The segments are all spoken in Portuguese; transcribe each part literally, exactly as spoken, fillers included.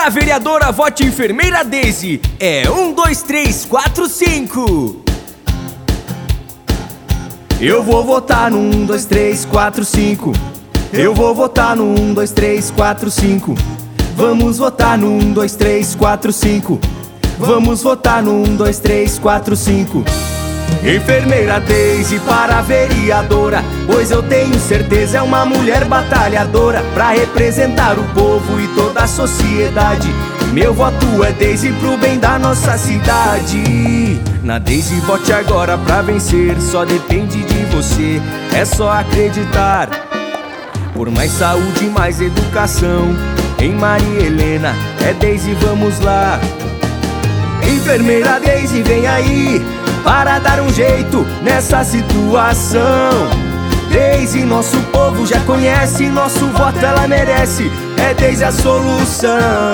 Pra vereadora, vote enfermeira Deise. É um, dois, três, quatro, cinco. Eu vou votar no um, dois, três, quatro, cinco. Eu vou votar no um, dois, três, quatro, cinco. Vamos votar no um, dois, três, quatro, cinco. Vamos votar no um, dois, três, quatro, cinco. Enfermeira Deise para vereadora, pois eu tenho certeza é uma mulher batalhadora pra representar o povo e toda a sociedade. Meu voto é Deise pro bem da nossa cidade. Na Deise vote agora pra vencer, só depende de você, é só acreditar. Por mais saúde, mais educação, em Maria Helena é Deise, vamos lá. Enfermeira Deise, vem aí para dar um jeito nessa situação. Deise, nosso povo já conhece, nosso voto ela merece, é Deise a solução.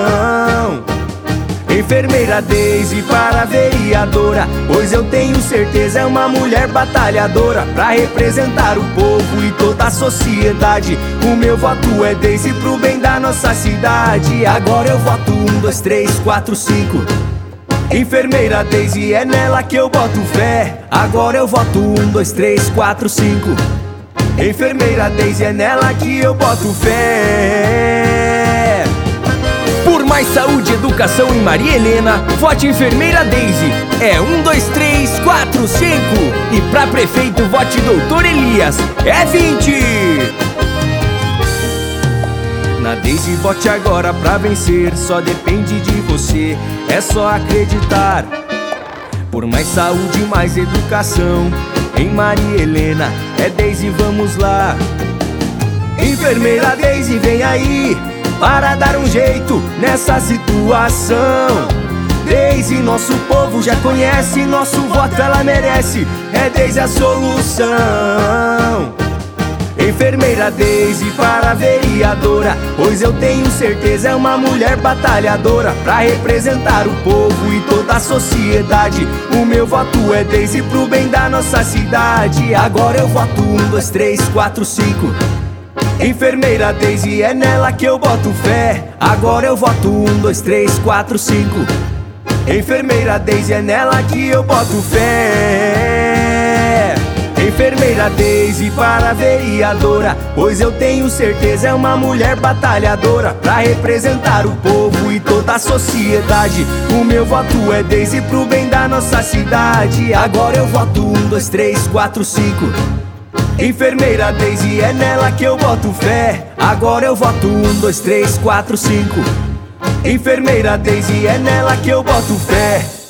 Enfermeira Deise para vereadora, pois eu tenho certeza é uma mulher batalhadora pra representar o povo e toda a sociedade. O meu voto é Deise pro bem da nossa cidade. Agora eu voto um, dois, três, quatro, cinco. Enfermeira Deise, é nela que eu boto fé. Agora eu voto um, dois, três, quatro, cinco. Enfermeira Deise, é nela que eu boto fé. Por mais saúde e educação em Maria Helena, vote enfermeira Deise. É um, dois, três, quatro, cinco. E pra prefeito, vote doutor Elias. É vinte. Na Deise vote agora pra vencer, só depende de você, é só acreditar. Por mais saúde, mais educação, em Maria Helena é Deise, vamos lá. Enfermeira Deise, vem aí para dar um jeito nessa situação. Deise, nosso povo já conhece, nosso voto ela merece, é Deise a solução. Enfermeira Deise para vereadora, pois eu tenho certeza é uma mulher batalhadora pra representar o povo e toda a sociedade. O meu voto é Deise pro bem da nossa cidade. Agora eu voto um, dois, três, quatro, cinco. Enfermeira Deise, é nela que eu boto fé. Agora eu voto um, dois, três, quatro, cinco. Enfermeira Deise, é nela que eu boto fé. Enfermeira Deise para vereadora, pois eu tenho certeza é uma mulher batalhadora pra representar o povo e toda a sociedade. O meu voto é Deise pro bem da nossa cidade. Agora eu voto um, dois, três, quatro, cinco. Enfermeira Deise, é nela que eu boto fé. Agora eu voto um, dois, três, quatro, cinco. Enfermeira Deise, é nela que eu boto fé.